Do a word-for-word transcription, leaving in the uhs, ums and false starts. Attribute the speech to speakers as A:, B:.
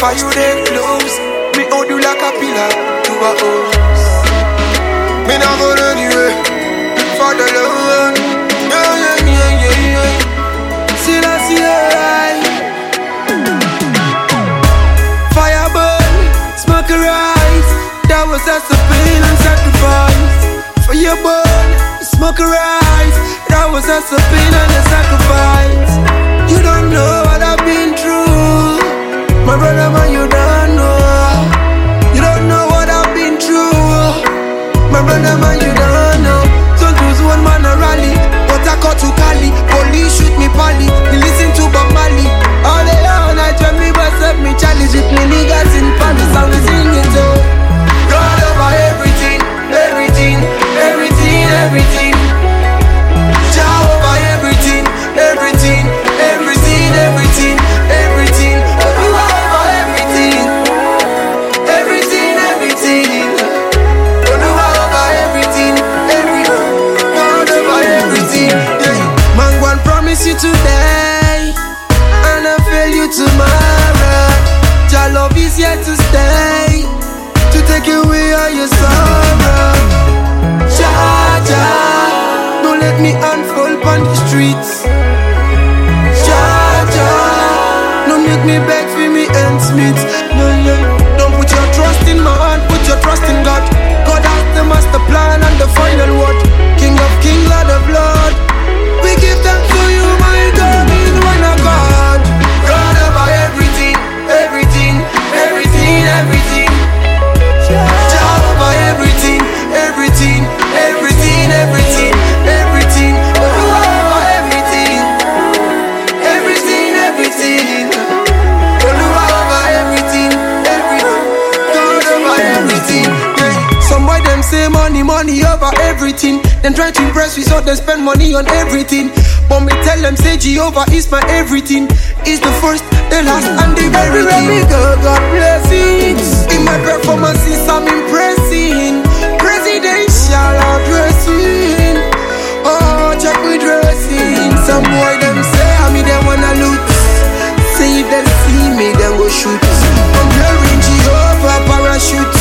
A: for you they close. Me hold you like a pillar to a house. Me not go anywhere for the love. Yeah, yeah, yeah, yeah, yeah. See, I see I. Fire burn, smoke a rise. That was just a pain and sacrifice. Fire burn, smoke a rise. That was just a pain and a sacrifice. You don't know what I've been through. My brother, man, you don't know. You don't know what I've been through. My brother, man, you don't know. Don't lose one man a rally, but I got to Cali. Police shoot me pally. We listen to Bob Marley. All day all night when me bust up me challenge with me niggas in Paris and we singing so. God over everything, everything, everything, everything. Jah over everything, everything, everything, everything, everything. You over everything, everything, everything. You over everything, everything. God over everything. Yeah. Man, go and promise you today, and I fail you tomorrow. Jah love is here to stay, to take away all your sorrow. Jah, Jah, don't let me unfold on the streets. Jah, Jah, don't make me beg for me ends meet. No, no, don't put your trust in man, put your trust in God. God has the master plan and the final word. King of kings, Lord of lords. We give thanks to you, my God, is one of God. God over everything, everything, everything, everything. Jah over everything, everything, everything, everything, everything. God over everything, everything, everything. God over everything, everything. God over everything. Yeah. Some boy them say money, money over everything. Then try to impress me so they spend money on everything. But me tell them say Jehovah is my everything. Is the first, the last, and the very thing. God, God blessings. In my performances I'm impressing. Presidential addressing. Oh, check me dressing. Some boy them say I me they wanna loot. Say if they see me then go shoot. I'm wearing Jehovah parachute.